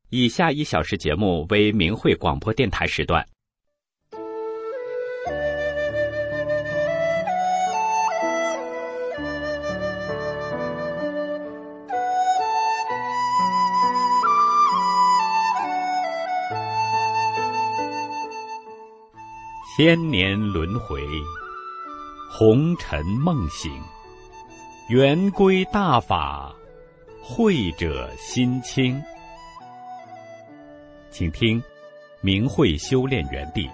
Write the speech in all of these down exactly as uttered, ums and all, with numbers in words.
以下一小时节目为明慧广播电台时段。千年轮回，红尘梦醒，圆规大法，慧者心清。请听明慧修炼园地。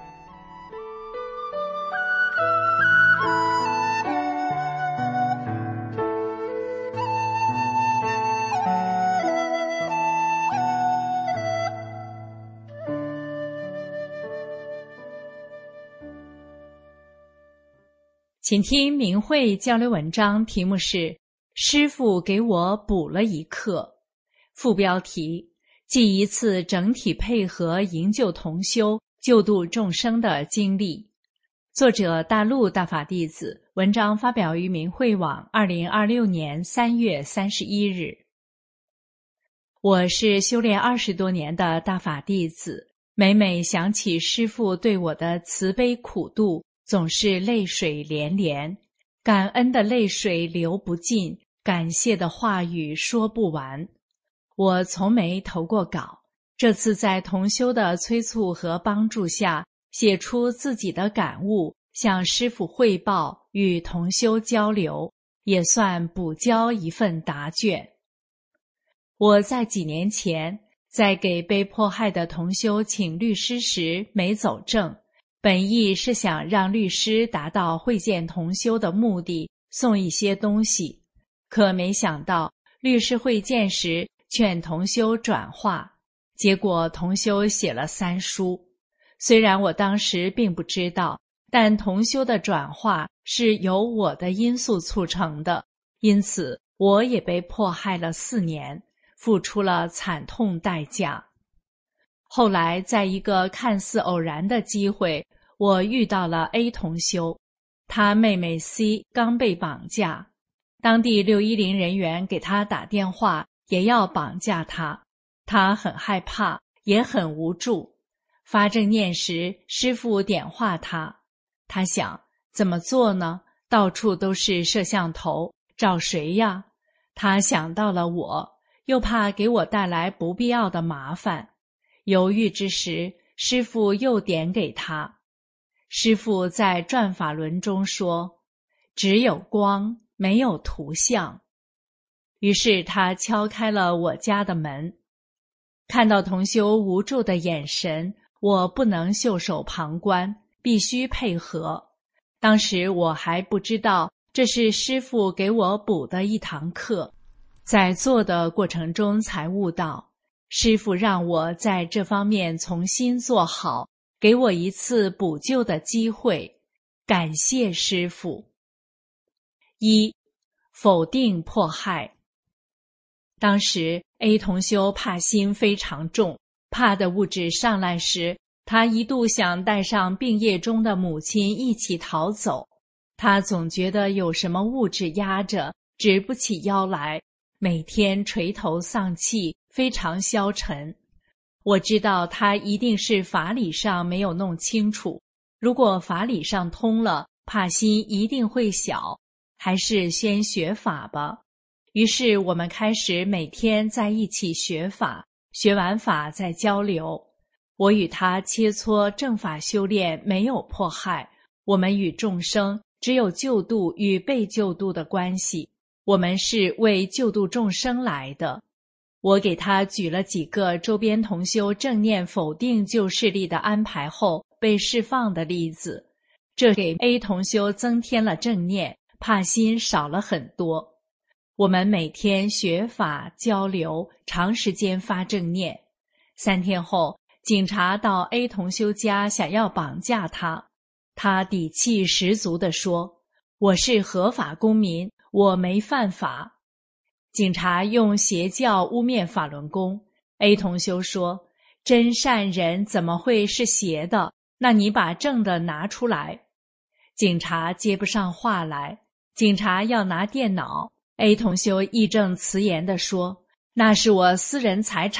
请听明慧交流文章，题目是师父给我补了一课。副标题：记一次整体配合营救同修救度众生的经历。作者大陆大法弟子，文章发表于明慧网二零二六年三月三十一日。我是修炼二十多年的大法弟子，每每想起师父对我的慈悲苦度，总是泪水连连，感恩的泪水流不尽，感谢的话语说不完。我从没投过稿，这次在同修的催促和帮助下，写出自己的感悟，向师父汇报，与同修交流，也算补交一份答卷。我在几年前，在给被迫害的同修请律师时没走正，本意是想让律师达到会见同修的目的，送一些东西，可没想到律师会见时劝同修转化，结果同修写了三书。虽然我当时并不知道，但同修的转化是由我的因素促成的，因此我也被迫害了四年，付出了惨痛代价。后来在一个看似偶然的机会，我遇到了 A 同修，他妹妹 C 刚被绑架，当地六一零人员给他打电话，也要绑架他，他很害怕，也很无助。发正念时，师父点化他，他想怎么做呢？到处都是摄像头，找谁呀？他想到了我，又怕给我带来不必要的麻烦。犹豫之时，师父又点给他。师父在转法轮中说，只有光，没有图像。于是他敲开了我家的门，看到同修无助的眼神，我不能袖手旁观，必须配合。当时我还不知道这是师父给我补的一堂课，在做的过程中才悟到，师父让我在这方面重新做好，给我一次补救的机会，感谢师父。一、否定迫害。当时 A 同修怕心非常重，怕的物质上来时，他一度想带上病业中的母亲一起逃走。他总觉得有什么物质压着，直不起腰来，每天垂头丧气，非常消沉。我知道他一定是法理上没有弄清楚，如果法理上通了，怕心一定会小，还是先学法吧。于是我们开始每天在一起学法，学完法再交流。我与他切磋正法修炼，没有迫害，我们与众生只有救度与被救度的关系，我们是为救度众生来的。我给他举了几个周边同修正念否定旧势力的安排后被释放的例子，这给 A 同修增添了正念，怕心少了很多。我们每天学法交流，长时间发正念。三天后，警察到 A 同修家想要绑架他，他底气十足地说，我是合法公民，我没犯法。警察用邪教污蔑法轮功， A 同修说，真善人怎么会是邪的？那你把正的拿出来。警察接不上话来，警察要拿电脑， A 同修义正辞严地说，那是我私人财产，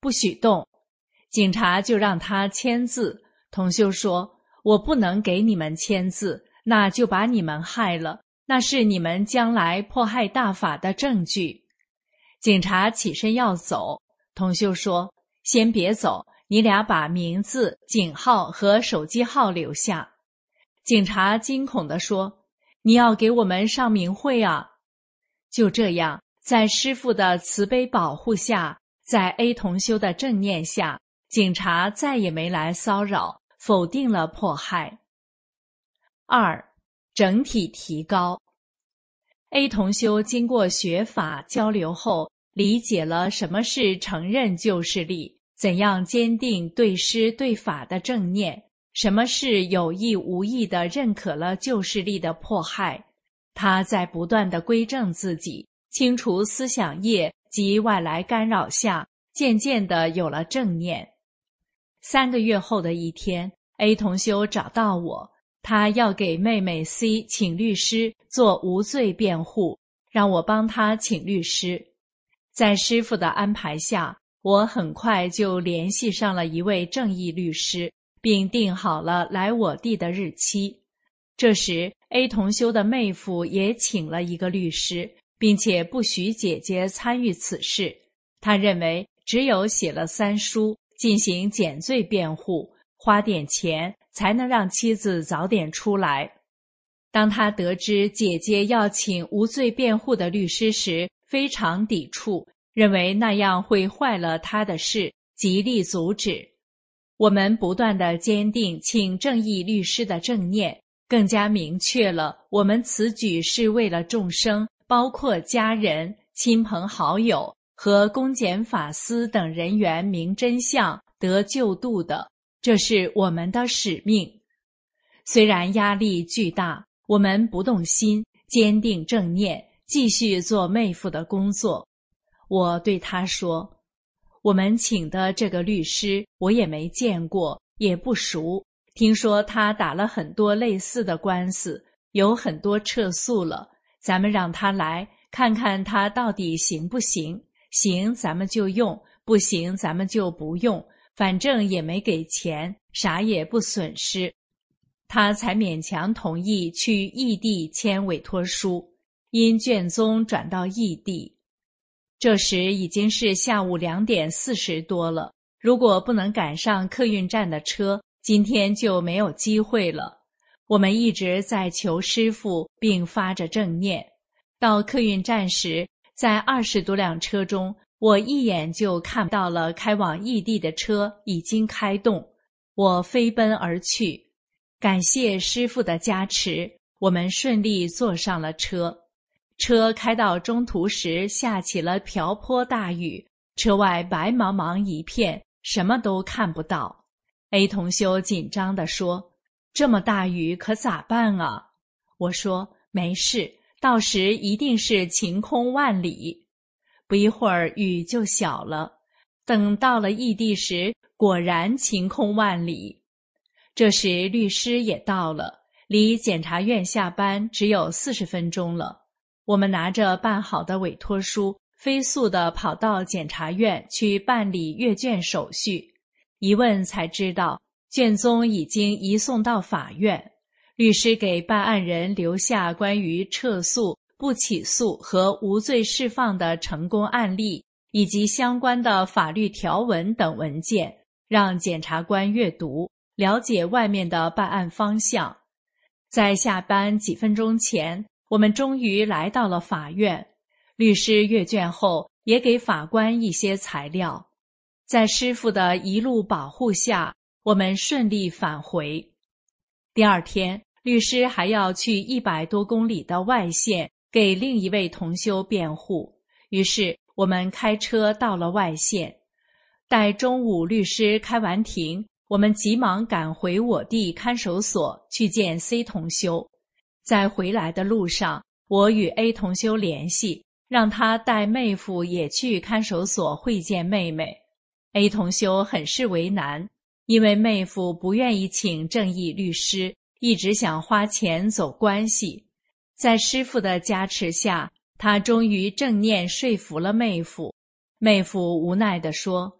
不许动。警察就让他签字。同修说，我不能给你们签字，那就把你们害了，那是你们将来迫害大法的证据。警察起身要走，同修说，先别走，你俩把名字、警号和手机号留下。警察惊恐地说，你要给我们上明会啊。就这样，在师父的慈悲保护下，在 A 同修的正念下，警察再也没来骚扰，否定了迫害。二、整体提高。 A 同修经过学法交流后，理解了什么是承认救世力，怎样坚定对师对法的正念，什么是有意无意地认可了救世力的迫害。他在不断地归正自己，清除思想业及外来干扰下，渐渐地有了正念。三个月后的一天， A 同修找到我，他要给妹妹 C 请律师做无罪辩护，让我帮他请律师。在师父的安排下，我很快就联系上了一位正义律师，并定好了来我地的日期。这时 A 同修的妹夫也请了一个律师，并且不许姐姐参与此事。他认为只有写了三书，进行减罪辩护，花点钱才能让妻子早点出来。当他得知姐姐要请无罪辩护的律师时，非常抵触，认为那样会坏了他的事，极力阻止。我们不断地坚定请正义律师的正念，更加明确了我们此举是为了众生，包括家人、亲朋好友和公检法司等人员明真相得救度的，这是我们的使命。虽然压力巨大，我们不动心，坚定正念，继续做妹夫的工作。我对他说，我们请的这个律师我也没见过，也不熟，听说他打了很多类似的官司，有很多撤诉了，咱们让他来看看他到底行不行，行咱们就用，不行咱们就不用，反正也没给钱，啥也不损失。他才勉强同意去异地签委托书，因卷宗转到异地。这时已经是下午两点四十多了，如果不能赶上客运站的车，今天就没有机会了。我们一直在求师父，并发着正念。到客运站时，在二十多辆车中，我一眼就看到了开往异地的车已经开动，我飞奔而去。感谢师父的加持，我们顺利坐上了车。车开到中途时，下起了瓢泼大雨，车外白茫茫一片，什么都看不到。A 同修紧张地说，这么大雨可咋办啊？我说，没事，到时一定是晴空万里。不一会儿雨就小了，等到了异地时，果然晴空万里。这时律师也到了，离检察院下班只有四十分钟了。我们拿着办好的委托书，飞速地跑到检察院去办理阅卷手续。一问才知道，卷宗已经移送到法院。律师给办案人留下关于撤诉、不起诉和无罪释放的成功案例，以及相关的法律条文等文件，让检察官阅读，了解外面的办案方向。在下班几分钟前，我们终于来到了法院。律师阅卷后，也给法官一些材料。在师父的一路保护下，我们顺利返回。第二天，律师还要去一百多公里的外县给另一位同修辩护，于是我们开车到了外县。待中午律师开完庭，我们急忙赶回我地看守所去见 C 同修。在回来的路上，我与 A 同修联系，让他带妹夫也去看守所会见妹妹。 A 同修很是为难，因为妹夫不愿意请正义律师，一直想花钱走关系。在师父的加持下，他终于正念说服了妹夫。妹夫无奈地说，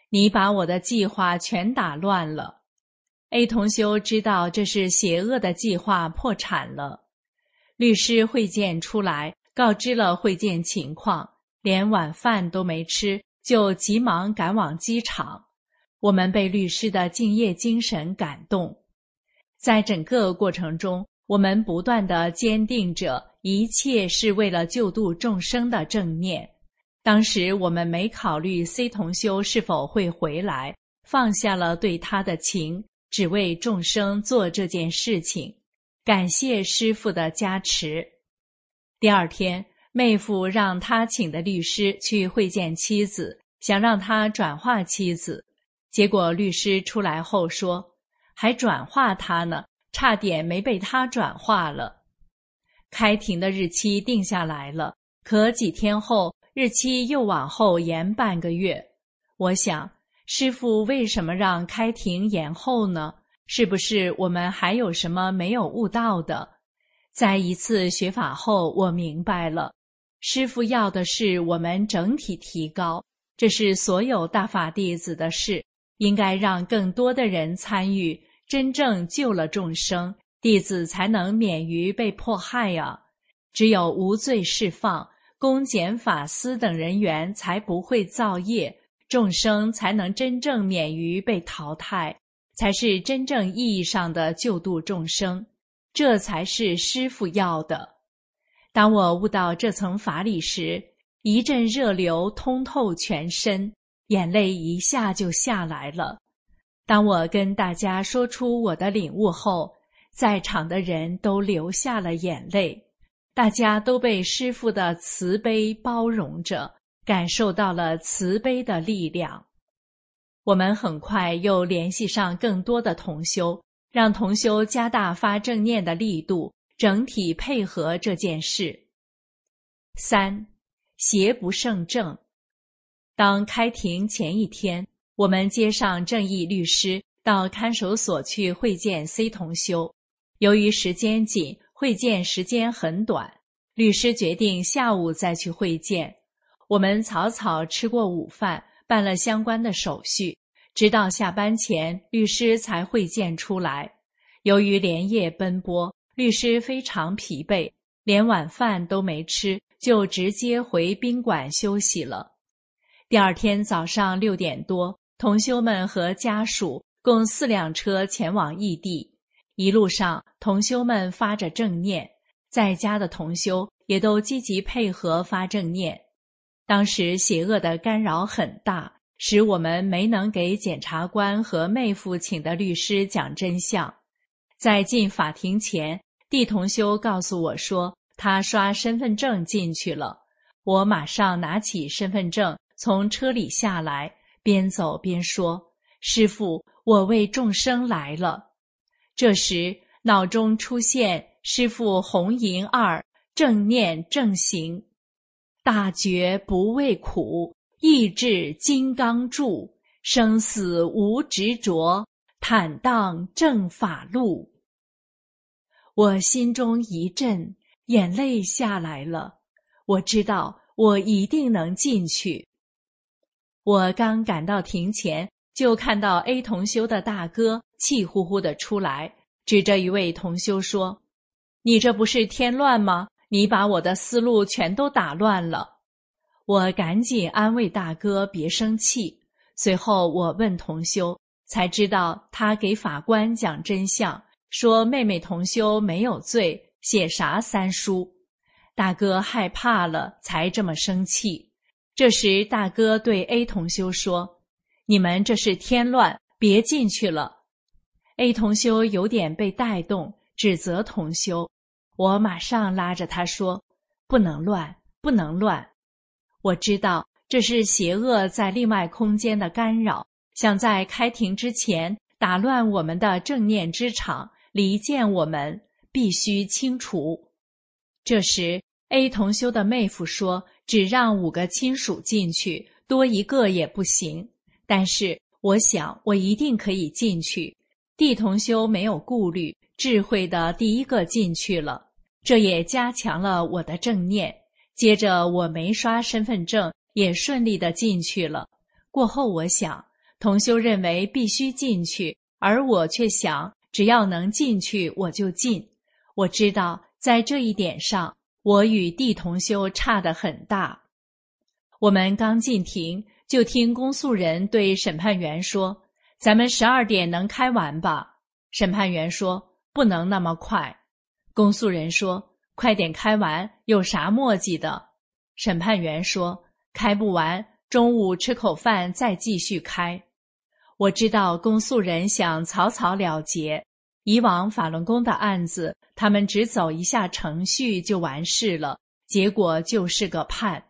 你把我的计划全打乱了。A 同修知道这是邪恶的计划破产了。律师会见出来，告知了会见情况，连晚饭都没吃，就急忙赶往机场。我们被律师的敬业精神感动。在整个过程中，我们不断地坚定着一切是为了救度众生的正念。当时我们没考虑 C 同修是否会回来，放下了对他的情，只为众生做这件事情。感谢师父的加持。第二天，妹夫让他请的律师去会见妻子，想让他转化妻子。结果律师出来后说，还转化他呢，差点没被他转化了。开庭的日期定下来了，可几天后日期又往后延半个月。我想，师父为什么让开庭延后呢？是不是我们还有什么没有悟到的？在一次学法后，我明白了，师父要的是我们整体提高，这是所有大法弟子的事，应该让更多的人参与，真正救了众生，弟子才能免于被迫害啊！只有无罪释放，公检法司等人员才不会造业，众生才能真正免于被淘汰，才是真正意义上的救度众生，这才是师父要的。当我悟到这层法理时，一阵热流通透全身，眼泪一下就下来了。当我跟大家说出我的领悟后，在场的人都流下了眼泪，大家都被师父的慈悲包容着，感受到了慈悲的力量。我们很快又联系上更多的同修，让同修加大发正念的力度，整体配合这件事。三，邪不胜正。当开庭前一天，我们接上正义律师到看守所去会见 C 同修。由于时间紧，会见时间很短，律师决定下午再去会见。我们草草吃过午饭，办了相关的手续，直到下班前，律师才会见出来。由于连夜奔波，律师非常疲惫，连晚饭都没吃，就直接回宾馆休息了。第二天早上六点多，同修们和家属共四辆车前往异地。一路上，同修们发着正念，在家的同修也都积极配合发正念。当时邪恶的干扰很大，使我们没能给检察官和妹夫请的律师讲真相。在进法庭前，D同修告诉我说，他刷身份证进去了。我马上拿起身份证，从车里下来，边走边说，师父，我为众生来了。这时脑中出现师父红银二正念正行，大觉不畏苦，意志金刚柱，生死无执着，坦荡正法路。我心中一震，眼泪下来了。我知道我一定能进去。我刚赶到庭前，就看到 A 同修的大哥气呼呼地出来，指着一位同修说，你这不是添乱吗？你把我的思路全都打乱了。我赶紧安慰大哥别生气。随后我问同修，才知道他给法官讲真相，说妹妹同修没有罪，写啥三书。大哥害怕了，才这么生气。这时大哥对 A 同修说，你们这是添乱，别进去了。A 同修有点被带动，指责同修。我马上拉着他说，不能乱，不能乱。我知道这是邪恶在另外空间的干扰，想在开庭之前打乱我们的正念之场，离间我们，必须清除。这时 A 同修的妹夫说，只让五个亲属进去，多一个也不行。但是我想我一定可以进去。D 同修没有顾虑，智慧的第一个进去了，这也加强了我的正念。接着我没刷身份证，也顺利的进去了。过后我想， 同修认为必须进去，而我却想只要能进去我就进。我知道在这一点上我与地同修差得很大。我们刚进庭，就听公诉人对审判员说，咱们十二点能开完吧？审判员说，不能那么快。公诉人说，快点开完，有啥磨叽的？审判员说，开不完，中午吃口饭再继续开。我知道公诉人想草草了结，以往法轮功的案子，他们只走一下程序就完事了，结果就是个判。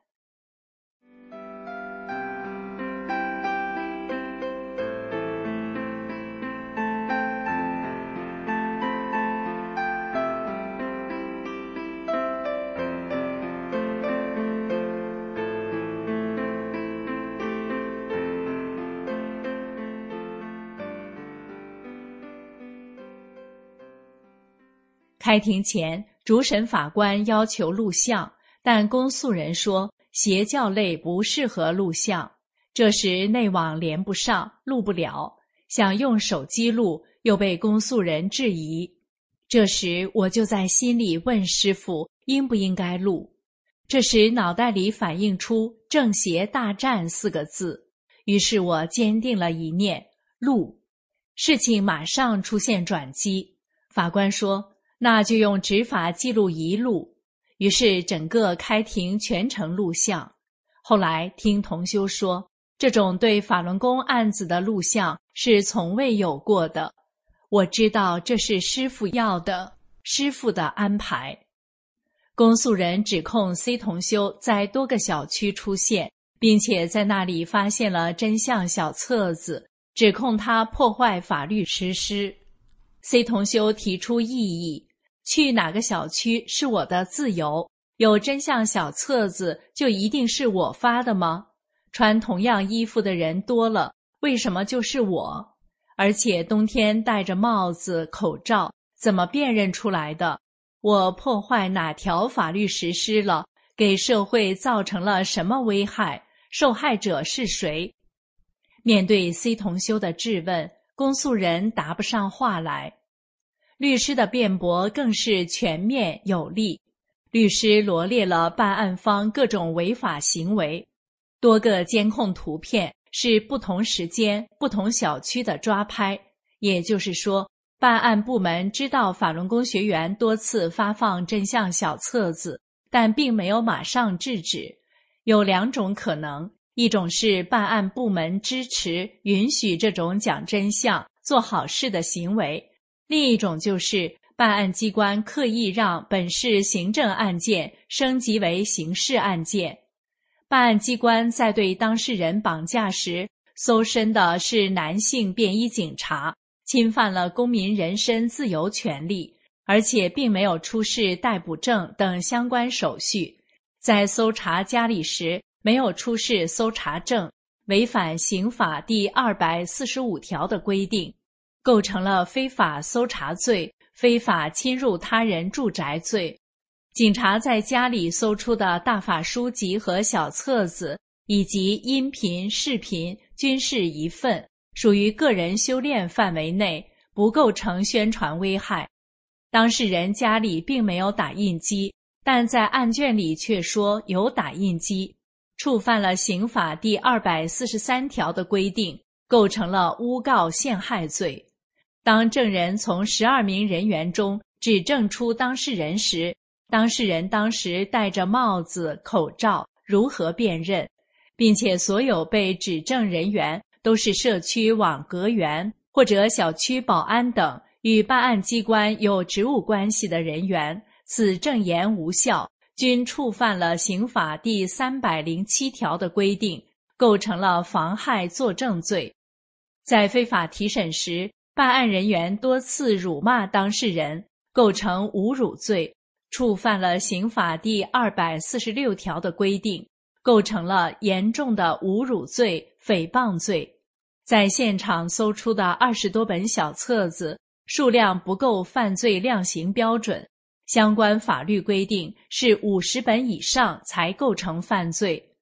开庭前，主审法官要求录像，但公诉人说邪教类不适合录像。这时内网连不上，录不了，想用手机录，又被公诉人质疑。这时我就在心里问师父应不应该录。这时脑袋里反映出正邪大战四个字，于是我坚定了一念，录。事情马上出现转机，法官说那就用执法记录仪录，于是整个开庭全程录像。后来听同修说，这种对法轮功案子的录像是从未有过的。我知道这是师父要的，师父的安排。公诉人指控 C 同修在多个小区出现，并且在那里发现了真相小册子，指控他破坏法律实施。C 同修提出异议，去哪个小区是我的自由，有真相小册子就一定是我发的吗？穿同样衣服的人多了，为什么就是我？而且冬天戴着帽子、口罩，怎么辨认出来的？我破坏哪条法律实施了？给社会造成了什么危害？受害者是谁？面对 C 同修的质问，公诉人答不上话来。律师的辩驳更是全面有力，律师罗列了办案方各种违法行为，多个监控图片是不同时间、不同小区的抓拍，也就是说，办案部门知道法轮功学员多次发放真相小册子，但并没有马上制止。有两种可能，一种是办案部门支持、允许这种讲真相、做好事的行为，另一种就是办案机关刻意让本是行政案件升级为刑事案件。办案机关在对当事人绑架时，搜身的是男性便衣警察，侵犯了公民人身自由权利，而且并没有出示逮捕证等相关手续。在搜查家里时，没有出示搜查证，违反刑法第二百四十五条的规定，构成了非法搜查罪、非法侵入他人住宅罪。警察在家里搜出的大法书籍和小册子，以及音频、视频均是一份，属于个人修炼范围内，不构成宣传危害。当事人家里并没有打印机，但在案卷里却说有打印机，触犯了刑法第二百四十三条的规定，构成了诬告陷害罪。当证人从十二名人员中指证出当事人时，当事人当时戴着帽子、口罩，如何辨认？并且所有被指证人员都是社区网格员或者小区保安等与办案机关有职务关系的人员，此证言无效，均触犯了刑法第三百零七条的规定，构成了妨害作证罪。在非法提审时，办案人员多次辱骂当事人，构成侮辱罪，触犯了刑法第二百四十六条的规定，构成了严重的侮辱罪、诽谤罪。在现场搜出的二十多本小册子，数量不够犯罪量刑标准，相关法律规定是五十本以上才构成犯罪。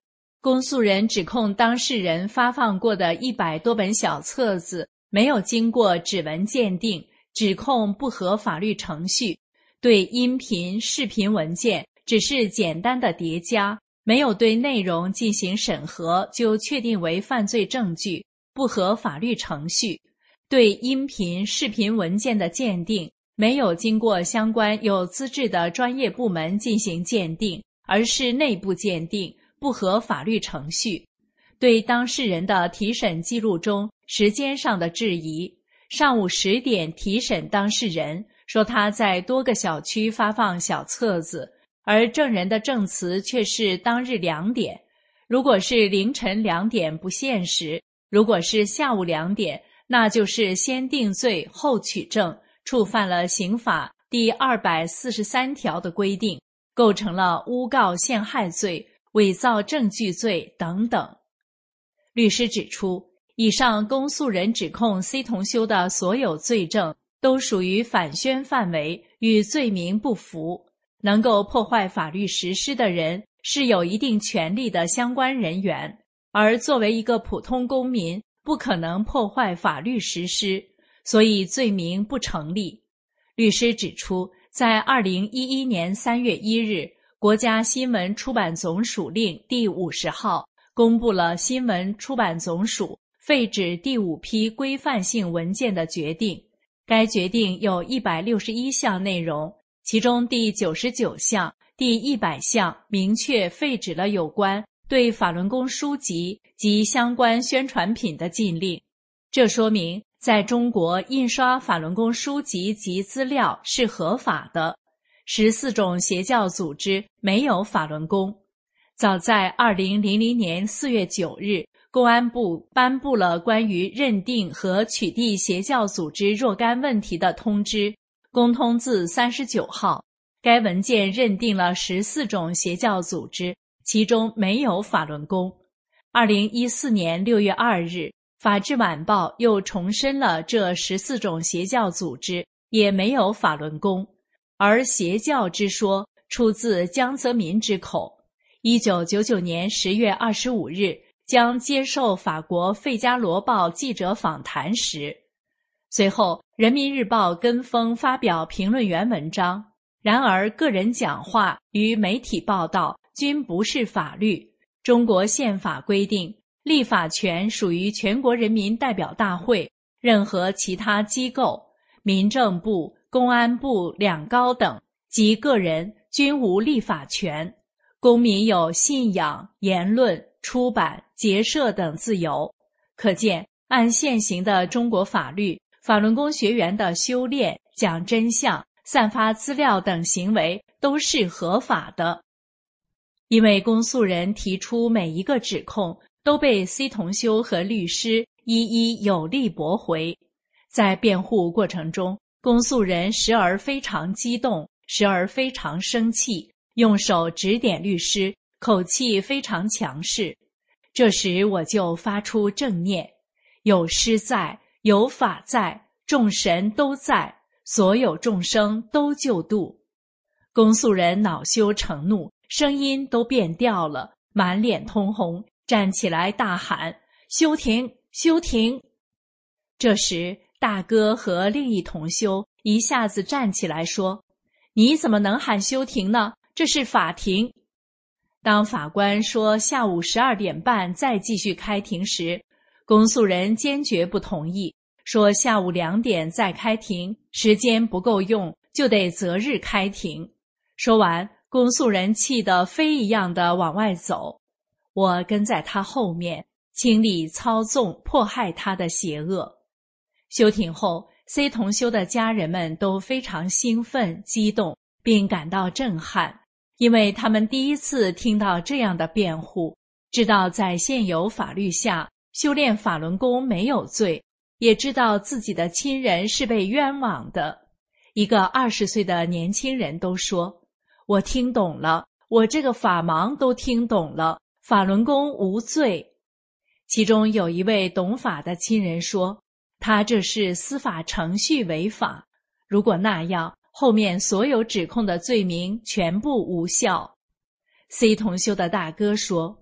公诉人指控当事人发放过的一百多本小册子没有经过指纹鉴定，指控不合法律程序，对音频、视频文件只是简单的叠加，没有对内容进行审核就确定为犯罪证据，不合法律程序。对音频、视频文件的鉴定，没有经过相关有资质的专业部门进行鉴定，而是内部鉴定，不合法律程序。对当事人的提审记录中时间上的质疑，上午十点提审当事人，说他在多个小区发放小册子，而证人的证词却是当日两点。如果是凌晨两点不现实，如果是下午两点，那就是先定罪后取证，触犯了刑法第二百四十三条的规定，构成了诬告陷害罪、伪造证据罪等等。律师指出，以上公诉人指控 C 同修的所有罪证都属于反宣范围，与罪名不符。能够破坏法律实施的人是有一定权利的相关人员，而作为一个普通公民，不可能破坏法律实施，所以罪名不成立。律师指出，在二零一一年三月一日，国家新闻出版总署令第五十号公布了新闻出版总署废止第五批规范性文件的决定。该决定有一百六十一项内容，其中第九十九项、第一百项明确废止了有关对法轮功书籍及相关宣传品的禁令。这说明在中国印刷法轮功书籍及资料是合法的。十四种邪教组织没有法轮功。早在二零零零年四月九日，公安部颁布了关于认定和取缔邪教组织若干问题的通知，公通字三十九号。该文件认定了十四种邪教组织，其中没有法轮功。二零一四年六月二日，法制晚报又重申了这十四种邪教组织也没有法轮功，而邪教之说出自江泽民之口。一九九九年十月二十五日，将接受法国《费加罗报》记者访谈时，随后人民日报跟风发表评论员文章。然而个人讲话与媒体报道均不是法律。中国宪法规定，立法权属于全国人民代表大会，任何其他机构、民政部、公安部两高等及个人均无立法权。公民有信仰、言论、出版、结社等自由。可见，按现行的中国法律，法轮功学员的修炼、讲真相、散发资料等行为都是合法的。因为公诉人提出每一个指控都被 C 同修和律师一一有力驳回。在辩护过程中，公诉人时而非常激动，时而非常生气，用手指点律师，口气非常强势。这时我就发出正念：有师在，有法在，众神都在，所有众生都救度。公诉人恼羞成怒，声音都变调了，满脸通红，站起来大喊：休庭，休庭！这时大哥和另一同修一下子站起来说：你怎么能喊休庭呢？这是法庭。当法官说下午十二点半再继续开庭时，公诉人坚决不同意，说下午两点再开庭，时间不够用，就得择日开庭。说完，公诉人气得飞一样的往外走。我跟在他后面，倾力操纵迫害他的邪恶。休庭后， C 同修的家人们都非常兴奋激动，并感到震撼，因为他们第一次听到这样的辩护，知道在现有法律下修炼法轮功没有罪，也知道自己的亲人是被冤枉的。一个二十岁的年轻人都说：我听懂了，我这个法盲都听懂了，法轮功无罪。其中有一位懂法的亲人说，他这是司法程序违法，如果那样，后面所有指控的罪名全部无效。 C 同修的大哥说，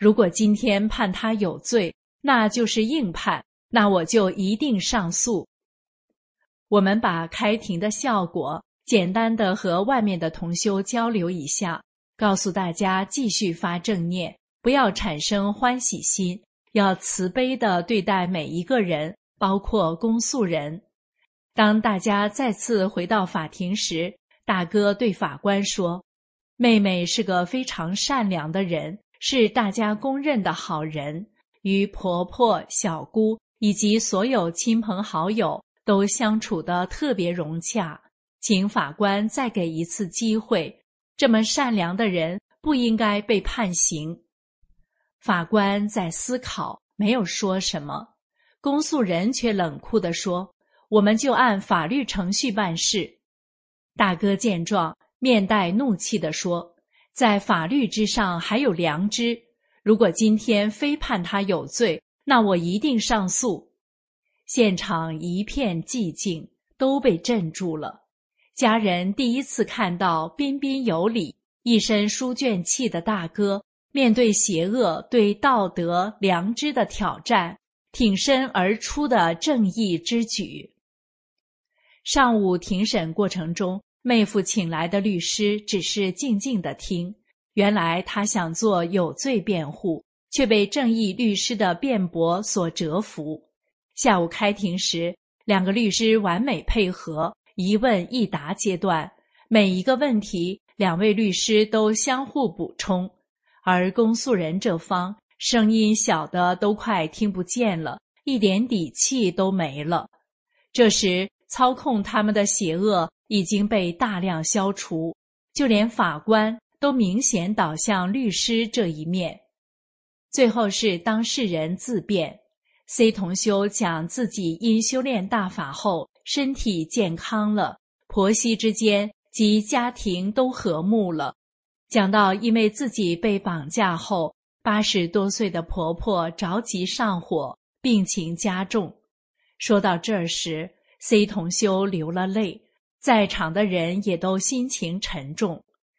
如果今天判他有罪，那就是硬判，那我就一定上诉。我们把开庭的效果简单的和外面的同修交流一下，告诉大家继续发正念，不要产生欢喜心，要慈悲地对待每一个人，包括公诉人。当大家再次回到法庭时，大哥对法官说，妹妹是个非常善良的人，是大家公认的好人，与婆婆、小姑以及所有亲朋好友都相处得特别融洽，请法官再给一次机会，这么善良的人不应该被判刑。法官在思考，没有说什么。公诉人却冷酷地说，我们就按法律程序办事。大哥见状，面带怒气地说，在法律之上还有良知，如果今天非判他有罪，那我一定上诉。现场一片寂静，都被镇住了。家人第一次看到彬彬有礼、一身书卷气的大哥，面对邪恶、对道德、良知的挑战，挺身而出的正义之举。上午庭审过程中，妹夫请来的律师只是静静地听，原来他想做有罪辩护，却被正义律师的辩驳所折服。下午开庭时，两个律师完美配合，一问一答阶段，每一个问题两位律师都相互补充，而公诉人这方声音小的都快听不见了，一点底气都没了。这时操控他们的邪恶已经被大量消除，就连法官都明显倒向律师这一面。最后是当事人自辩， C 同修讲自己因修炼大法后身体健康了，婆媳之间及家庭都和睦了。讲到因为自己被绑架后，八十多岁的婆婆着急上火，病情加重。说到这儿时， C 同修流了泪，在场的人也都心情沉重。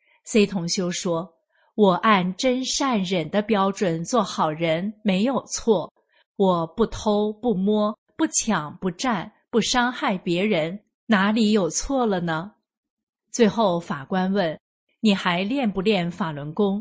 C 同修说，我按真善忍的标准做好人没有错，我不偷不摸不抢不占不伤害别人，哪里有错了呢？最后法官问，你还练不练法轮功？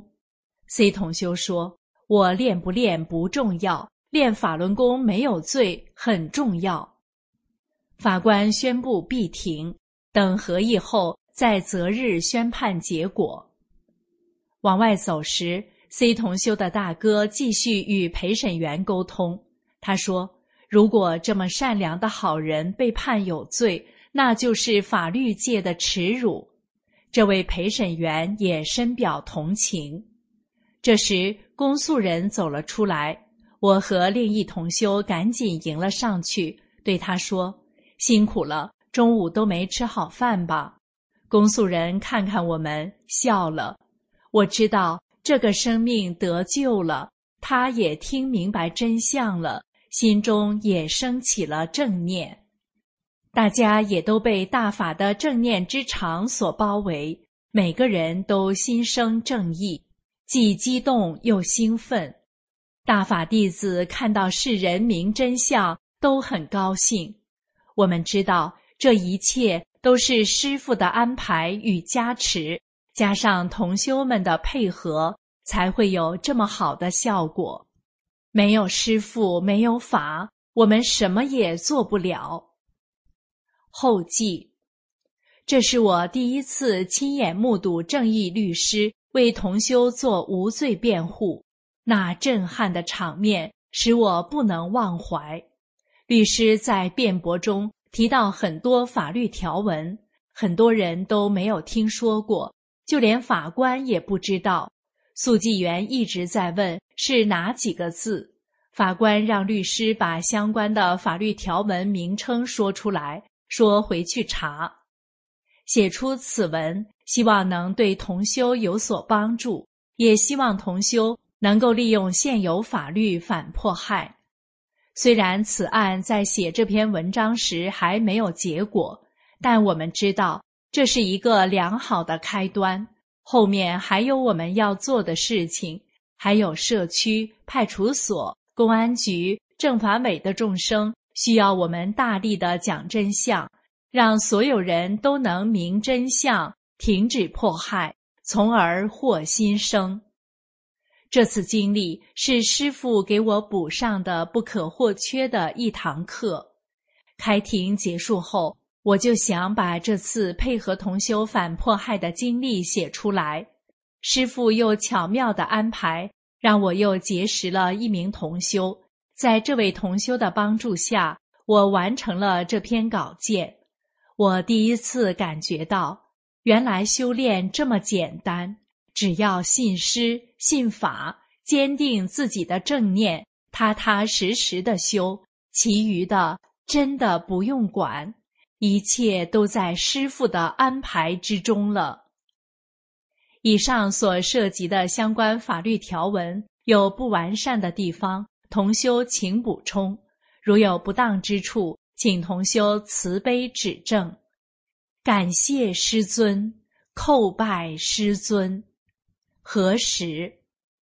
C 同修说，我练不练不重要，练法轮功没有罪很重要。法官宣布闭庭，等合议后在择日宣判结果。往外走时， C 同修的大哥继续与陪审员沟通。他说，如果这么善良的好人被判有罪，那就是法律界的耻辱。这位陪审员也深表同情。这时公诉人走了出来，我和另一同修赶紧迎了上去，对他说，辛苦了，中午都没吃好饭吧？公诉人看看我们，笑了。我知道这个生命得救了，他也听明白真相了，心中也升起了正念。大家也都被大法的正念之长所包围，每个人都心生正义，既激动又兴奋。大法弟子看到世人明真相，都很高兴。我们知道这一切都是师父的安排与加持，加上同修们的配合，才会有这么好的效果。没有师父，没有法，我们什么也做不了。后记，这是我第一次亲眼目睹正义律师为同修做无罪辩护，那震撼的场面使我不能忘怀。律师在辩驳中提到很多法律条文，很多人都没有听说过，就连法官也不知道。诉记员一直在问是哪几个字，法官让律师把相关的法律条文名称说出来，说回去查。写出此文，希望能对同修有所帮助，也希望同修能够利用现有法律反迫害。虽然此案在写这篇文章时还没有结果，但我们知道这是一个良好的开端，后面还有我们要做的事情， 还有社区、派出所、公安局、政法委的众生，需要我们大力的讲真相，让所有人都能明真相，停止迫害，从而获新生。这次经历是师父给我补上的不可或缺的一堂课。开庭结束后，我就想把这次配合同修反迫害的经历写出来。师父又巧妙地安排，让我又结识了一名同修。在这位同修的帮助下，我完成了这篇稿件。我第一次感觉到，原来修炼这么简单，只要信师、信法，坚定自己的正念，踏踏实实地修，其余的真的不用管，一切都在师父的安排之中了。以上所涉及的相关法律条文有不完善的地方，同修请补充，如有不当之处，请同修慈悲指正。感谢师尊，叩拜师尊。何时？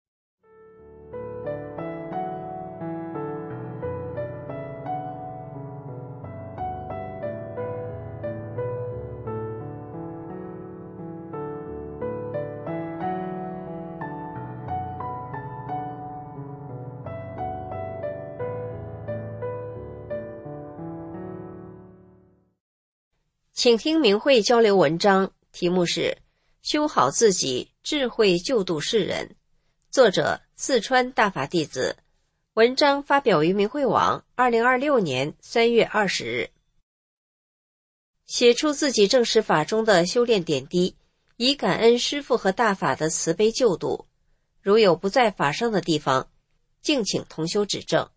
请听明慧交流文章，题目是修好自己，智慧救度世人，作者四川大法弟子，文章发表于明慧网二零二六年三月二十日。写出自己正实法中的修炼点滴，以感恩师父和大法的慈悲救度，如有不在法上的地方，敬请同修指正。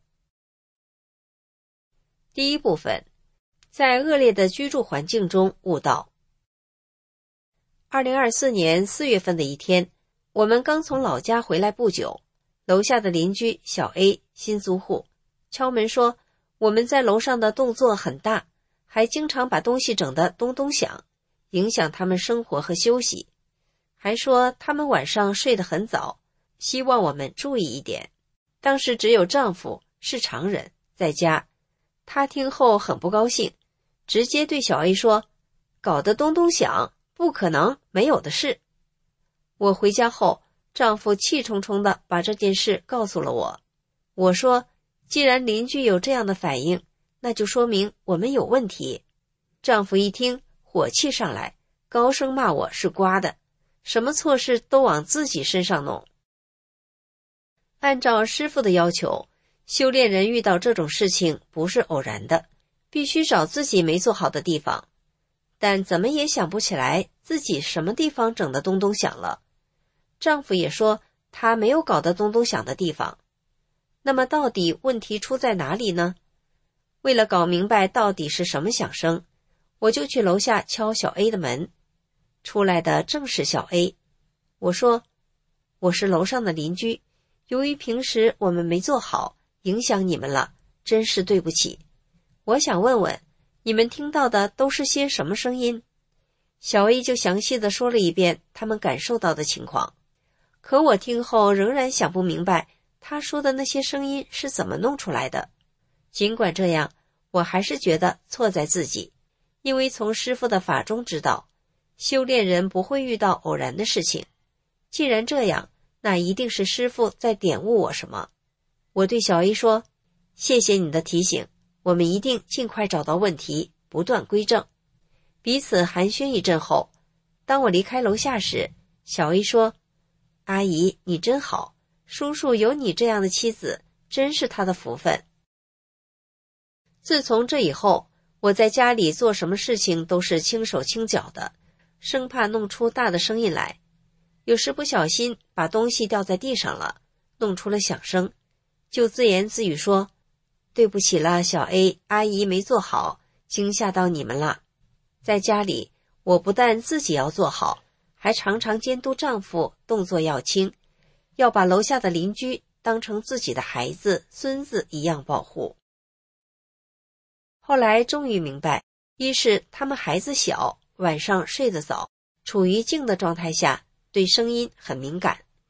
第一部分，在恶劣的居住环境中悟道。二零二四年四月份的一天，我们刚从老家回来不久，楼下的邻居小 A 新租户敲门说，我们在楼上的动作很大，还经常把东西整得咚咚响，影响他们生活和休息，还说他们晚上睡得很早，希望我们注意一点。当时只有丈夫是常人在家，他听后很不高兴，直接对小 A 说，搞得咚咚响，不可能，没有的事。我回家后，丈夫气冲冲地把这件事告诉了我。我说，既然邻居有这样的反应，那就说明我们有问题。丈夫一听，火气上来，高声骂我是瓜的，什么错事都往自己身上弄。按照师父的要求，修炼人遇到这种事情不是偶然的，必须找自己没做好的地方，但怎么也想不起来自己什么地方整得咚咚响了。丈夫也说他没有搞得咚咚响的地方。那么到底问题出在哪里呢？为了搞明白到底是什么响声，我就去楼下敲小 A 的门，出来的正是小 A。 我说，我是楼上的邻居，由于平时我们没做好，影响你们了，真是对不起。我想问问，你们听到的都是些什么声音？小 A 就详细地说了一遍他们感受到的情况，可我听后仍然想不明白他说的那些声音是怎么弄出来的。尽管这样，我还是觉得错在自己，因为从师父的法中知道，修炼人不会遇到偶然的事情。既然这样，那一定是师父在点悟我什么。我对小 A 说，谢谢你的提醒，我们一定尽快找到问题，不断归正。彼此寒暄一阵后，当我离开楼下时，小 A 说，阿姨你真好，叔叔有你这样的妻子，真是他的福分。自从这以后，我在家里做什么事情都是轻手轻脚的，生怕弄出大的声音来。有时不小心把东西掉在地上了，弄出了响声，就自言自语说，对不起了小 A， 阿姨没做好，惊吓到你们了。在家里，我不但自己要做好，还常常监督丈夫动作要轻，要把楼下的邻居当成自己的孩子、孙子一样保护。后来终于明白，一是他们孩子小，晚上睡得早，处于静的状态下，对声音很敏感。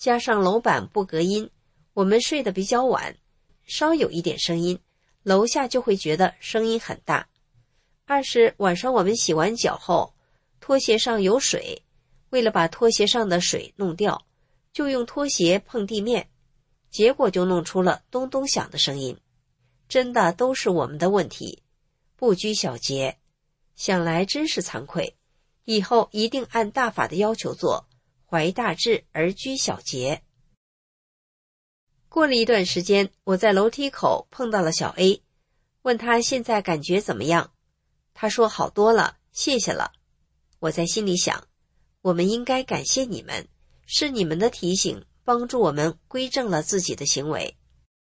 加上楼板不隔音，我们睡得比较晚，稍有一点声音，楼下就会觉得声音很大。二是晚上我们洗完脚后，拖鞋上有水，为了把拖鞋上的水弄掉，就用拖鞋碰地面，结果就弄出了咚咚响的声音。真的都是我们的问题，不拘小节，想来真是惭愧，以后一定按大法的要求做，怀大志而居小节。过了一段时间，我在楼梯口碰到了小 A， 问他现在感觉怎么样，他说好多了，谢谢了。我在心里想，我们应该感谢你们，是你们的提醒帮助我们归正了自己的行为。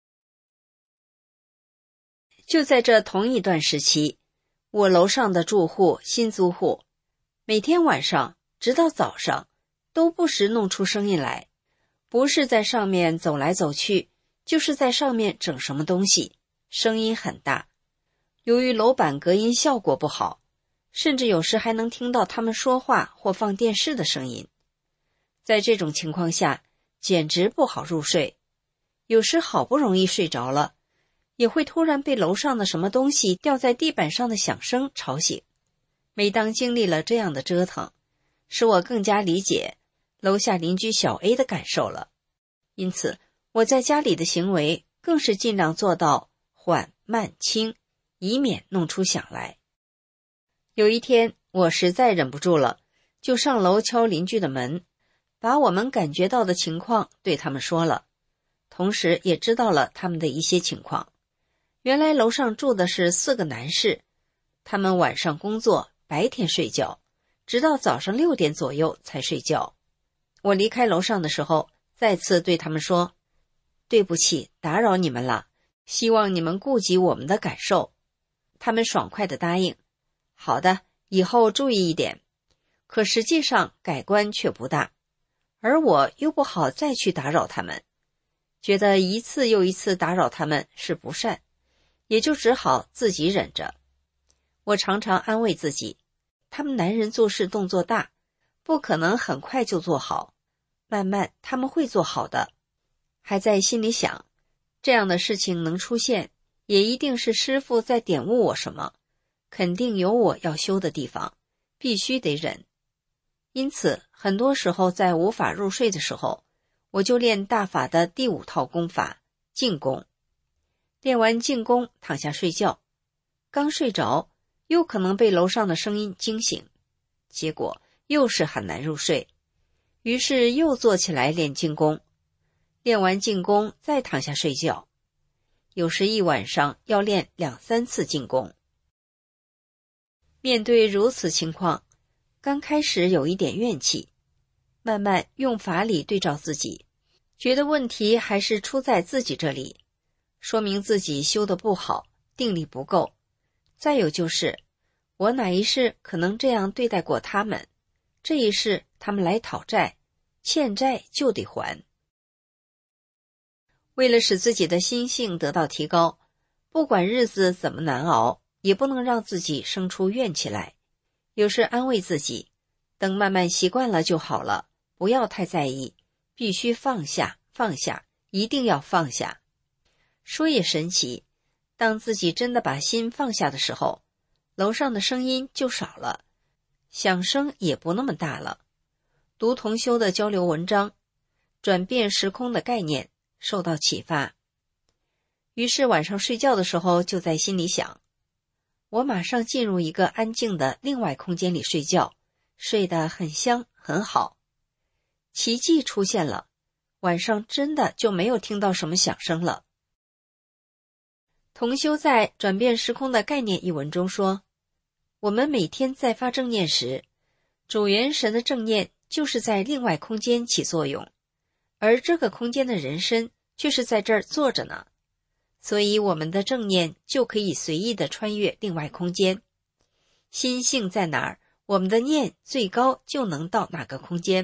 就在这同一段时期，我楼上的住户新租户每天晚上直到早上都不时弄出声音来，不是在上面走来走去，就是在上面整什么东西，声音很大。由于楼板隔音效果不好，甚至有时还能听到他们说话或放电视的声音。在这种情况下，简直不好入睡。有时好不容易睡着了，也会突然被楼上的什么东西掉在地板上的响声吵醒。每当经历了这样的折腾，使我更加理解楼下邻居小 A 的感受了。因此，我在家里的行为更是尽量做到缓慢轻，以免弄出响来。有一天，我实在忍不住了，就上楼敲邻居的门，把我们感觉到的情况对他们说了，同时也知道了他们的一些情况。原来楼上住的是四个男士，他们晚上工作，白天睡觉，直到早上六点左右才睡觉。我离开楼上的时候，再次对他们说，对不起，打扰你们了，希望你们顾及我们的感受。他们爽快地答应，好的，以后注意一点。可实际上改观却不大，而我又不好再去打扰他们，觉得一次又一次打扰他们是不善，也就只好自己忍着。我常常安慰自己，他们男人做事动作大，不可能很快就做好，慢慢他们会做好的。还在心里想，这样的事情能出现，也一定是师父在点悟我什么，肯定有我要修的地方，必须得忍。因此，很多时候在无法入睡的时候，我就练大法的第五套功法静功。练完静功，躺下睡觉，刚睡着，又可能被楼上的声音惊醒，结果又是很难入睡，于是又坐起来练静功。练完静功再躺下睡觉，有时一晚上要练两三次静功。面对如此情况，刚开始有一点怨气，慢慢用法理对照自己，觉得问题还是出在自己这里，说明自己修得不好，定力不够。再有就是我哪一世可能这样对待过他们，这一世他们来讨债，欠债就得还。为了使自己的心性得到提高，不管日子怎么难熬，也不能让自己生出怨气来。有时安慰自己，等慢慢习惯了就好了，不要太在意，必须放下，放下，一定要放下。说也神奇，当自己真的把心放下的时候，楼上的声音就少了，响声也不那么大了。读同修的交流文章，转变时空的概念，受到启发。于是晚上睡觉的时候就在心里想，我马上进入一个安静的另外空间里睡觉，睡得很香很好。奇迹出现了，晚上真的就没有听到什么响声了。同修在《转变时空的概念》一文中说，我们每天在发正念时，主元神的正念就是在另外空间起作用，而这个空间的人身却是在这儿坐着呢，所以我们的正念就可以随意地穿越另外空间。心性在哪儿，我们的念最高就能到哪个空间。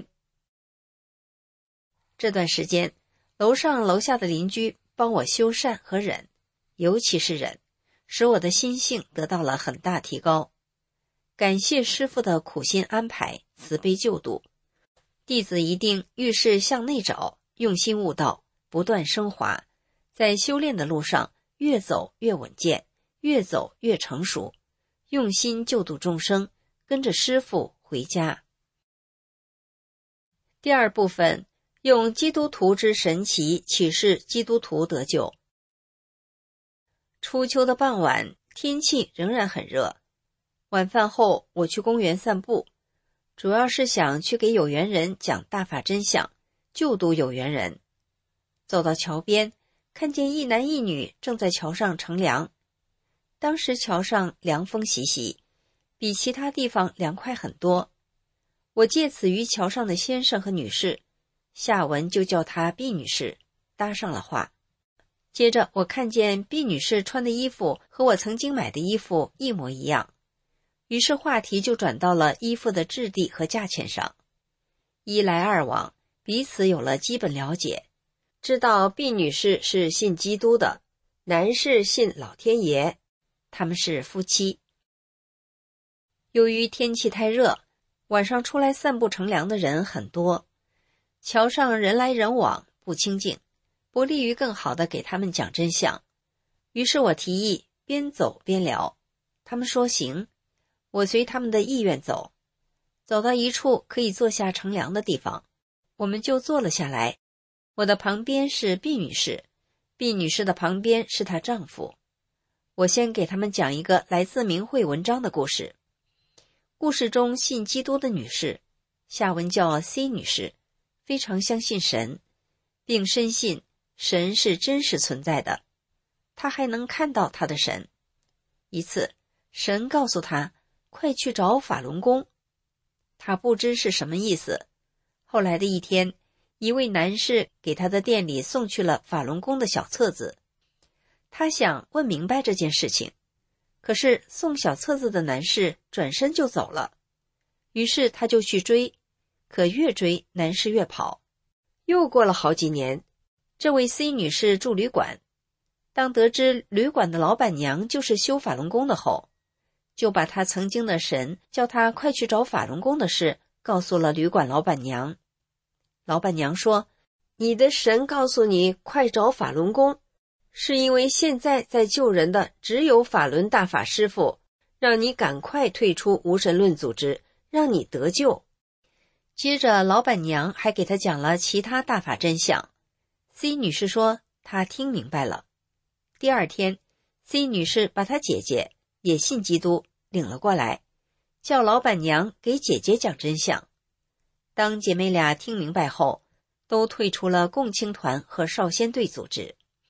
这段时间，楼上楼下的邻居帮我修善和忍，尤其是忍，使我的心性得到了很大提高。感谢师父的苦心安排，慈悲救度。弟子一定遇事向内找， 用心悟道，不断升华，在修炼的路上越走越稳健，越走越成熟，用心救度众生，跟着师父回家。第二部分，用基督徒之神奇启示基督徒得救。初秋的傍晚，天气仍然很热。晚饭后，我去公园散步，主要是想去给有缘人讲大法真相，救度有缘人。走到桥边，看见一男一女正在桥上乘凉。当时桥上凉风习习，比其他地方凉快很多。我借此与桥上的先生和女士，下文就叫她毕女士，搭上了话。接着我看见毕女士穿的衣服和我曾经买的衣服一模一样，于是话题就转到了衣服的质地和价钱上。一来二往，彼此有了基本了解，知道毕女士是信基督的，男士信老天爷，他们是夫妻。由于天气太热，晚上出来散步乘凉的人很多，桥上人来人往，不清静，不利于更好地给他们讲真相。于是我提议边走边聊，他们说行，我随他们的意愿走。走到一处可以坐下乘凉的地方，我们就坐了下来。我的旁边是毕女士，毕女士的旁边是她丈夫。我先给他们讲一个来自明慧文章的故事。故事中信基督的女士，下文叫 C 女士，非常相信神，并深信神是真实存在的，她还能看到她的神。一次，神告诉她，快去找法轮功。她不知是什么意思。后来的一天，一位男士给她的店里送去了法轮功的小册子，她想问明白这件事情，可是送小册子的男士转身就走了。于是她就去追，可越追男士越跑。又过了好几年，这位 C 女士住旅馆，当得知旅馆的老板娘就是修法轮功的后，就把她曾经的神叫她快去找法轮功的事告诉了旅馆老板娘。老板娘说，你的神告诉你快找法轮功，是因为现在在救人的只有法轮大法师父，让你赶快退出无神论组织，让你得救。接着老板娘还给她讲了其他大法真相。 C 女士说她听明白了。第二天， C 女士把她姐姐也信基督领了过来，叫老板娘给姐姐讲真相。当姐妹俩听明白后，都退出了共青团和少先队组织。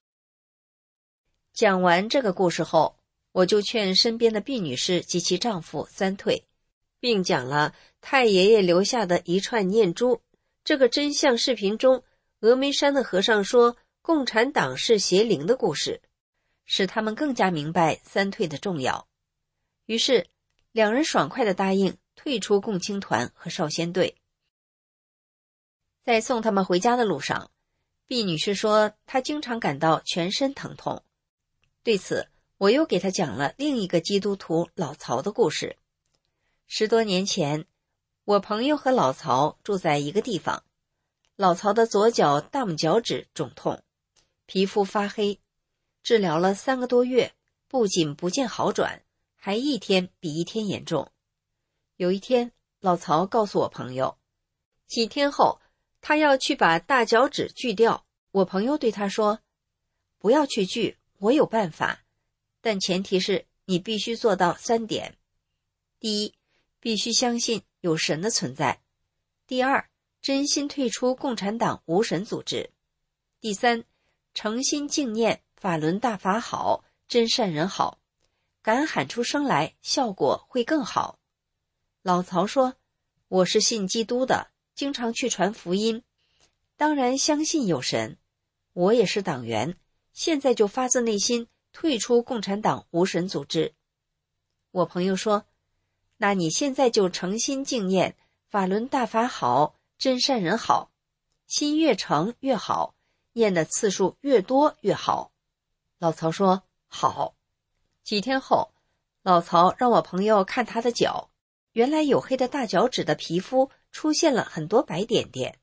讲完这个故事后，我就劝身边的毕女士及其丈夫三退，并讲了太爷爷留下的一串念珠。这个真相视频中，峨眉山的和尚说共产党是邪灵的故事，使他们更加明白三退的重要。于是两人爽快地答应退出共青团和少先队。在送他们回家的路上，毕女士说她经常感到全身疼痛。对此，我又给她讲了另一个基督徒老曹的故事。十多年前，我朋友和老曹住在一个地方。老曹的左脚大拇脚趾肿痛，皮肤发黑，治疗了三个多月，不仅不见好转，还一天比一天严重。有一天，老曹告诉我朋友，几天后他要去把大脚趾锯掉。我朋友对他说，不要去锯，我有办法，但前提是你必须做到三点。第一，必须相信有神的存在。第二，真心退出共产党无神组织。第三，诚心敬念法轮大法好，真善人好，敢喊出声来，效果会更好。老曹说，我是信基督的，经常去传福音，当然相信有神，我也是党员，现在就发自内心退出共产党无神组织。我朋友说，那你现在就诚心敬念法轮大法好，真善人好，心越诚越好，念的次数越多越好。老曹说好。几天后，老曹让我朋友看他的脚，原来黝黑的大脚趾的皮肤出现了很多白点点。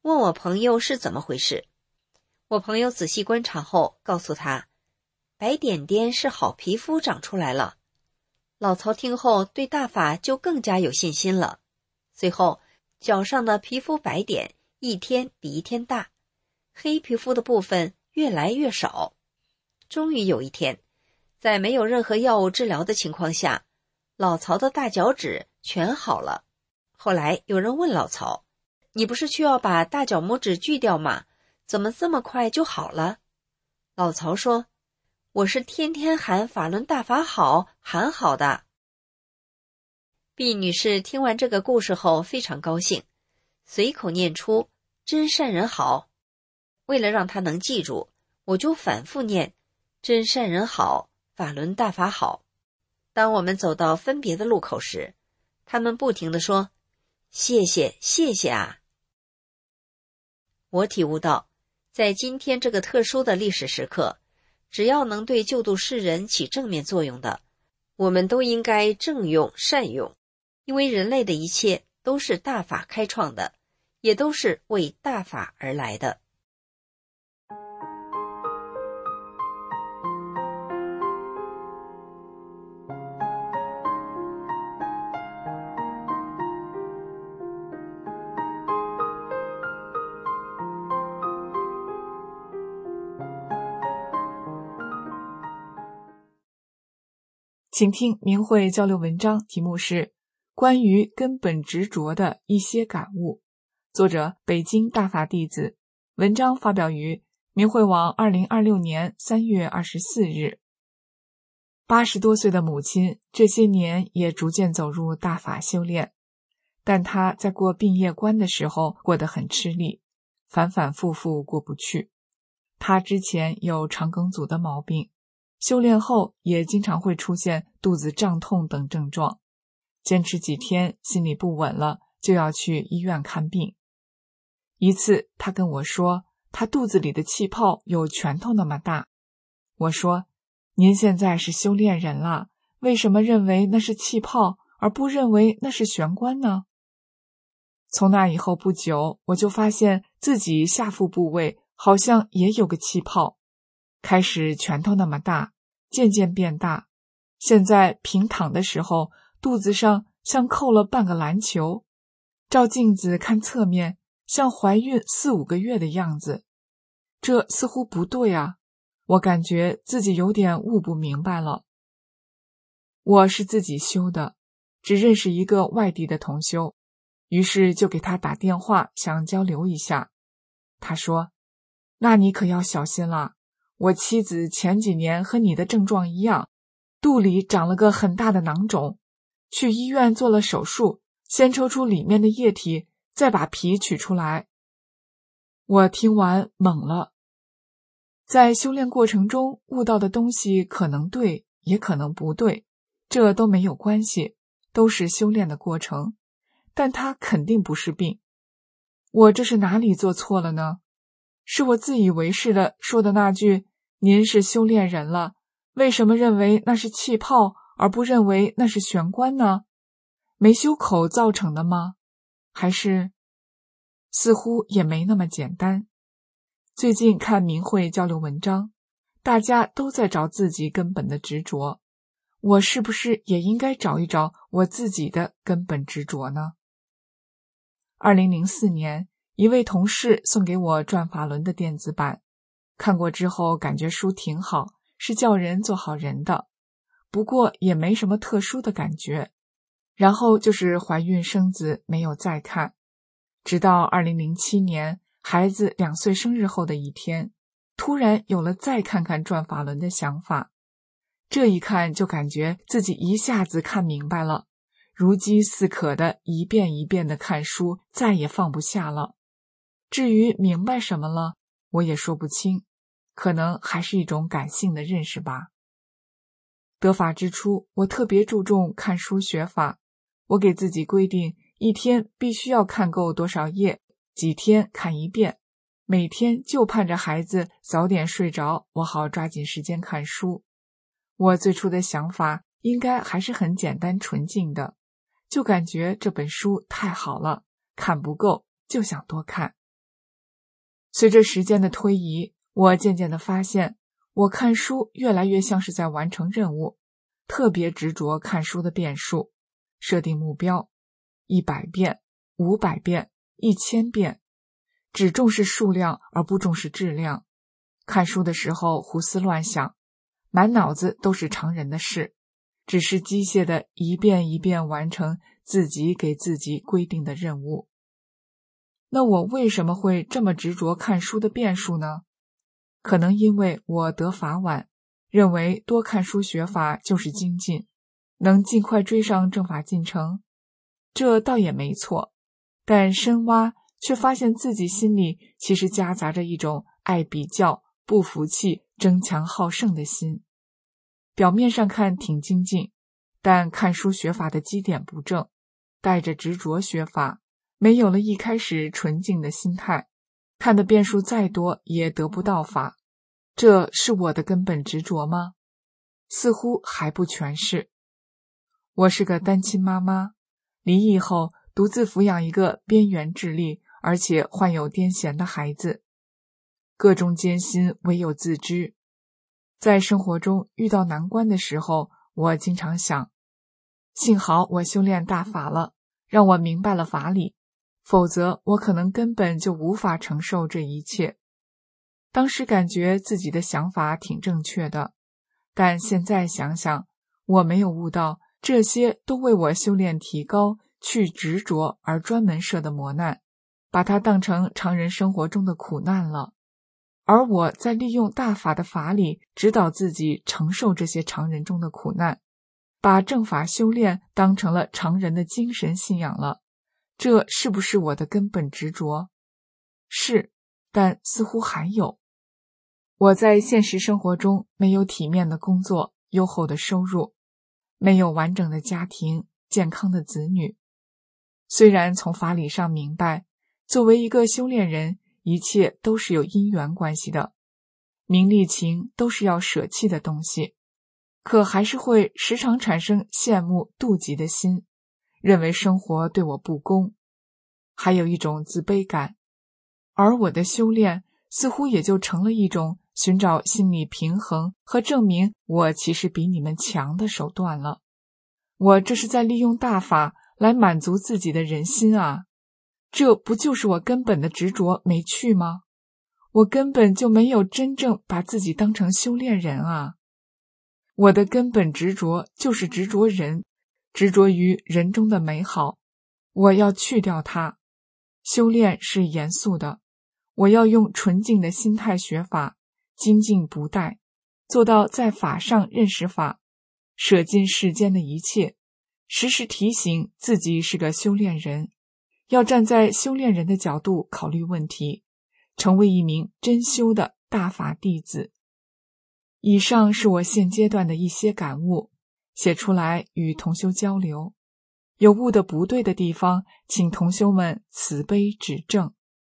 问我朋友是怎么回事。我朋友仔细观察后告诉他，白点点是好皮肤长出来了。老曹听后对大法就更加有信心了。随后脚上的皮肤白点一天比一天大，黑皮肤的部分越来越少。终于有一天，在没有任何药物治疗的情况下，老曹的大脚趾全好了。后来有人问老曹，你不是需要把大脚拇指锯掉吗？怎么这么快就好了？老曹说，我是天天喊法轮大法好喊好的。毕女士听完这个故事后非常高兴，随口念出真善人好。为了让她能记住，我就反复念真善人好，法轮大法好。当我们走到分别的路口时，他们不停地说，谢谢谢谢啊。我体悟到，在今天这个特殊的历史时刻，只要能对救度世人起正面作用的，我们都应该正用善用，因为人类的一切都是大法开创的，也都是为大法而来的。 请听明慧交流文章，题目是关于根本执着的一些感悟，作者北京大法弟子，文章发表于明慧网二零二六年三月二十四日。八十多岁的母亲这些年也逐渐走入大法修炼，但她在过病业关的时候过得很吃力，反反复复过不去。她之前有肠梗阻的毛病，修炼后也经常会出现肚子胀痛等症状，坚持几天心里不稳了，就要去医院看病。一次他跟我说，他肚子里的气泡有拳头那么大。我说，您现在是修炼人了，为什么认为那是气泡，而不认为那是玄关呢？从那以后不久，我就发现自己下腹部位好像也有个气泡，开始拳头那么大，渐渐变大，现在平躺的时候，肚子上像扣了半个篮球，照镜子看侧面，像怀孕四五个月的样子。这似乎不对啊，我感觉自己有点悟不明白了。我是自己修的，只认识一个外地的同修，于是就给他打电话想交流一下。他说，那你可要小心了，我妻子前几年和你的症状一样，肚里长了个很大的囊肿，去医院做了手术，先抽出里面的液体，再把皮取出来。我听完懵了。在修炼过程中悟到的东西可能对，也可能不对，这都没有关系，都是修炼的过程，但它肯定不是病。我这是哪里做错了呢？是我自以为是的说的那句，您是修炼人了，为什么认为那是气泡，而不认为那是玄关呢？没修口造成的吗？还是……似乎也没那么简单。最近看明慧交流文章，大家都在找自己根本的执着，我是不是也应该找一找我自己的根本执着呢？二零零四年，一位同事送给我转法轮的电子版，看过之后感觉书挺好，是教人做好人的，不过也没什么特殊的感觉。然后就是怀孕生子没有再看，直到二零零七年孩子两岁生日后的一天，突然有了再看看转法轮的想法。这一看就感觉自己一下子看明白了，如饥似渴的一遍一遍的看书，再也放不下了。至于明白什么了，我也说不清，可能还是一种感性的认识吧。得法之初，我特别注重看书学法，我给自己规定一天必须要看够多少页，几天看一遍，每天就盼着孩子早点睡着，我好抓紧时间看书。我最初的想法应该还是很简单纯净的，就感觉这本书太好了，看不够就想多看。 随着时间的推移，我渐渐地发现，我看书越来越像是在完成任务，特别执着看书的遍数，设定目标，一百遍、五百遍、一千遍，只重视数量而不重视质量。看书的时候胡思乱想，满脑子都是常人的事，只是机械的一遍一遍完成自己给自己规定的任务。那我为什么会这么执着看书的遍数呢？可能因为我得法晚，认为多看书学法就是精进，能尽快追上正法进程。这倒也没错，但深挖却发现自己心里其实夹杂着一种爱比较、不服气、争强好胜的心。表面上看挺精进，但看书学法的基点不正，带着执着学法，没有了一开始纯净的心态，看的遍数再多也得不到法。这是我的根本执着吗？似乎还不全是。我是个单亲妈妈，离异后独自抚养一个边缘智力而且患有癫痫的孩子，各种艰辛唯有自知。在生活中遇到难关的时候，我经常想，幸好我修炼大法了，让我明白了法理，否则我可能根本就无法承受这一切。当时感觉自己的想法挺正确的，但现在想想，我没有悟到这些都为我修炼提高、去执着而专门设的磨难，把它当成常人生活中的苦难了。而我在利用大法的法理指导自己承受这些常人中的苦难，把正法修炼当成了常人的精神信仰了。这是不是我的根本执着？是，但似乎还有。我在现实生活中没有体面的工作、优厚的收入，没有完整的家庭、健康的子女。虽然从法理上明白，作为一个修炼人，一切都是有因缘关系的，名利情都是要舍弃的东西，可还是会时常产生羡慕妒忌的心，认为生活对我不公，还有一种自卑感。而我的修炼似乎也就成了一种寻找心理平衡和证明我其实比你们强的手段了。我这是在利用大法来满足自己的人心啊，这不就是我根本的执着没去吗？我根本就没有真正把自己当成修炼人啊！我的根本执着就是执着人，执着于人中的美好，我要去掉它。修炼是严肃的，我要用纯净的心态学法，精进不怠，做到在法上认识法，舍尽世间的一切，时时提醒自己是个修炼人，要站在修炼人的角度考虑问题，成为一名真修的大法弟子。以上是我现阶段的一些感悟，写出来与同修交流。有悟的不对的地方，请同修们慈悲指正。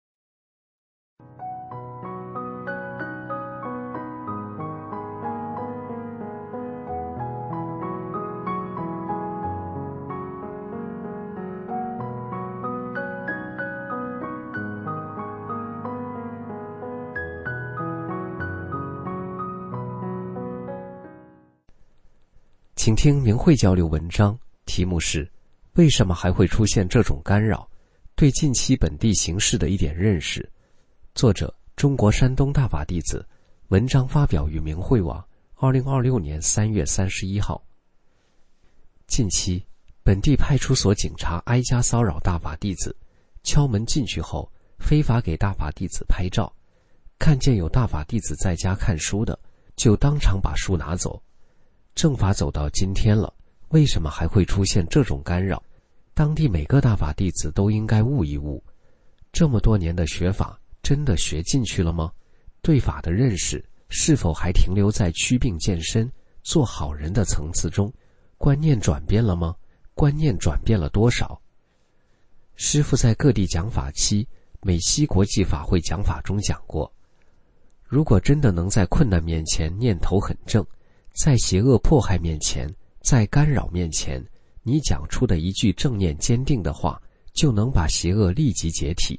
请听明慧交流文章，题目是为什么还会出现这种干扰？对近期本地形势的一点认识。作者：中国山东大法弟子。文章发表于明慧网，二零二六年三月三十一号。近期，本地派出所警察挨家骚扰大法弟子，敲门进去后，非法给大法弟子拍照，看见有大法弟子在家看书的，就当场把书拿走。正法走到今天了，为什么还会出现这种干扰？当地每个大法弟子都应该悟一悟，这么多年的学法真的学进去了吗？对法的认识是否还停留在祛病健身、做好人的层次中？观念转变了吗？观念转变了多少？师父在各地讲法期美西国际法会讲法中讲过，如果真的能在困难面前念头很正，在邪恶迫害面前，在干扰面前，你讲出的一句正念坚定的话，就能把邪恶立即解体，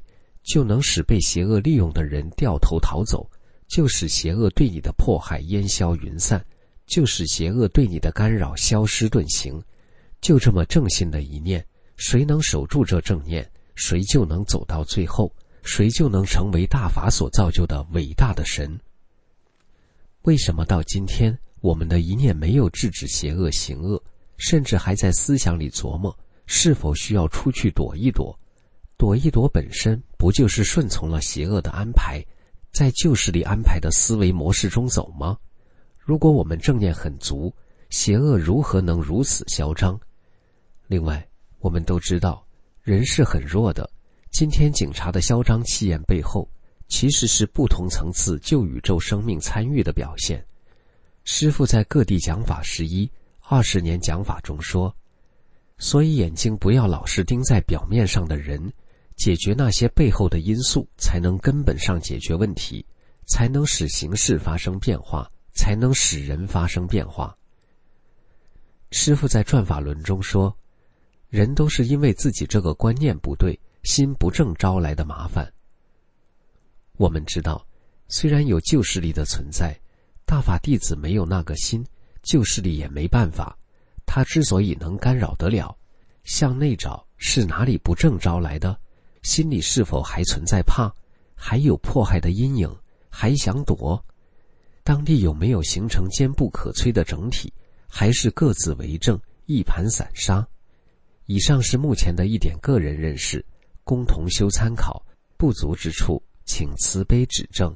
就能使被邪恶利用的人掉头逃走，就使邪恶对你的迫害烟消云散，就使邪恶对你的干扰消失遁形。就这么正信的一念，谁能守住这正念，谁就能走到最后，谁就能成为大法所造就的伟大的神。为什么到今天我们的一念没有制止邪恶行恶，甚至还在思想里琢磨是否需要出去躲一躲？躲一躲本身不就是顺从了邪恶的安排，在旧势力安排的思维模式中走吗？如果我们正念很足，邪恶如何能如此嚣张？另外，我们都知道人是很弱的，今天警察的嚣张气焰背后，其实是不同层次旧宇宙生命参与的表现。师父在各地讲法十一、二十年讲法中说，所以眼睛不要老是盯在表面上的人，解决那些背后的因素，才能根本上解决问题，才能使形势发生变化，才能使人发生变化。师父在转法轮中说，人都是因为自己这个观念不对，心不正招来的麻烦。我们知道，虽然有旧势力的存在，大法弟子没有那个心，旧势力也没办法。他之所以能干扰得了，向内找是哪里不正招来的？心里是否还存在怕？还有迫害的阴影？还想躲？当地有没有形成坚不可摧的整体？还是各自为政，一盘散沙？以上是目前的一点个人认识，供同修参考，不足之处请慈悲指正。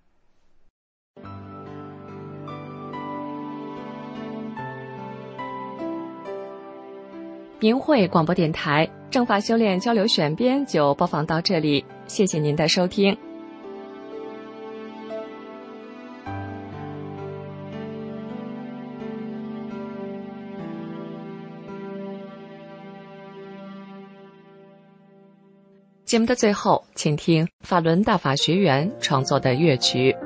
明慧广播电台正法修炼交流选编就播放到这里，谢谢您的收听。节目的最后，请听法轮大法学员创作的乐曲。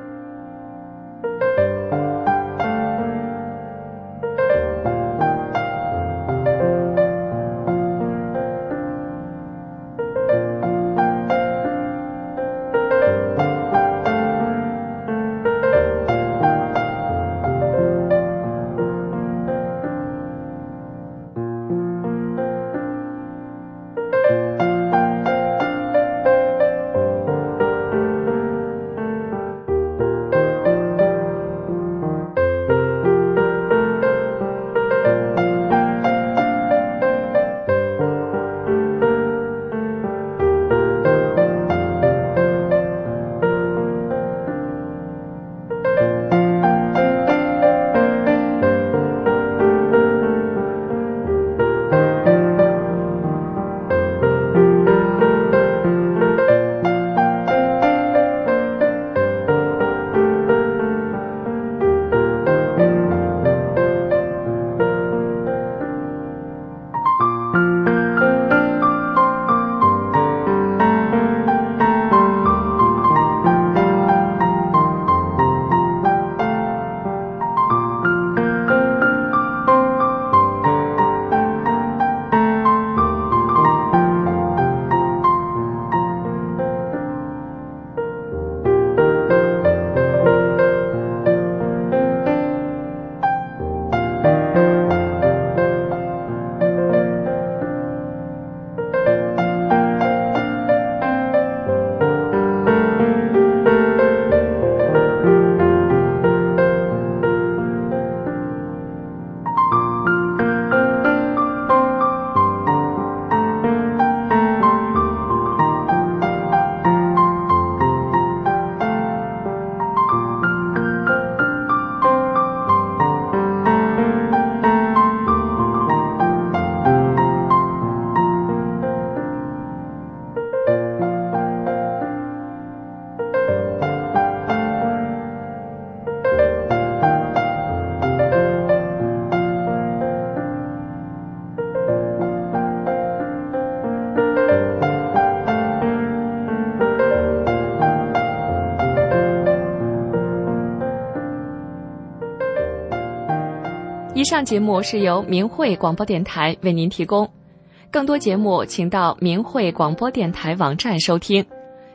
以上节目是由明慧广播电台为您提供，更多节目请到明慧广播电台网站收听。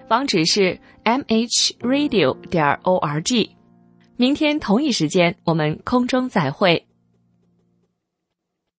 网址是 m h radio 点 org。明天同一时间我们空中再会。